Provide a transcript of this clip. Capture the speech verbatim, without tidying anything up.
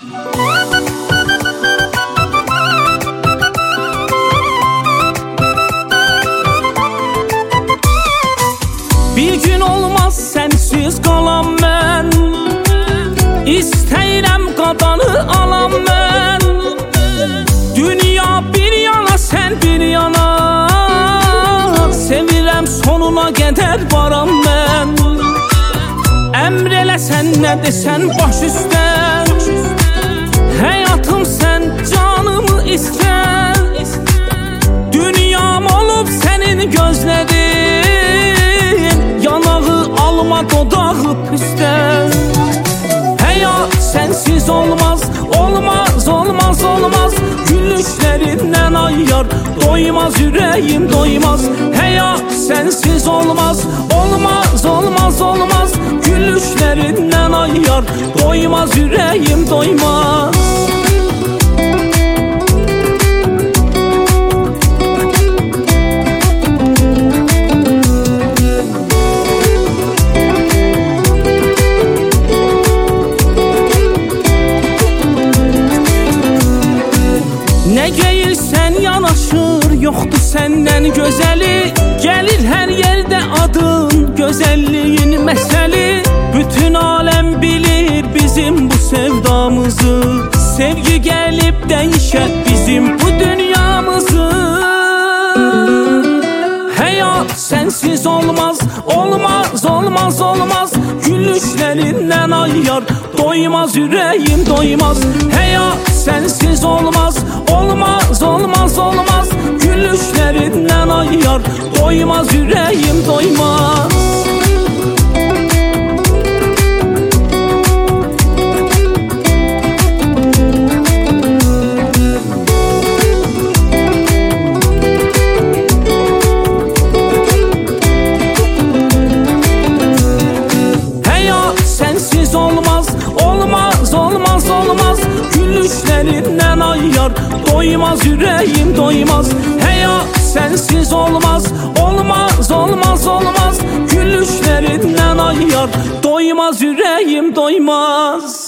Bir gün olmaz sensiz qalam mən, İstəyirəm qadanı alam mən. Dünya bir yana, sən bir yana, sevirəm sonuna qədər varam mən. Əmr eləsən nə desən baş üstə, həyatım sən canımı istər. Dünyam olub sənin gözlərin, yanağı alma dodağı püstər. Həyat sənsiz olmaz, olmaz, olmaz, olmaz. Gülüşlərindən ayar, doymaz ürəyim doymaz. Həyat sənsiz olmaz, olmaz, olmaz, olmaz. Gülüşlərindən ayar, doymaz ürəyim doymaz. Nə geyirsən yanaşır, yoxdur səndən gözəli. Gəlir hər yerdə adın, gözəlliyin məsəli. Bütün aləm bilir bizim bu sevdamızı, sevgi gəlib dəyişər bizim bu dünyamızı. Həyat sənsiz olmaz, olmaz, olmaz, olmaz. Gülüşlərindən ayar, doymaz ürəyim doymaz. Həyat sənsiz olmaz, olmaz, olmaz, olmaz. Gülüşlərindən ayar, doymaz ürəyim doymaz. Həyat sənsiz olmaz, olmaz, olmaz, olmaz. Gülüşlərindən ayar, doymaz ürəyim doymaz. Həyat sənsiz olmaz, olmaz, olmaz, olmaz. Gülüşlərindən ayar, doymaz ürəyim doymaz.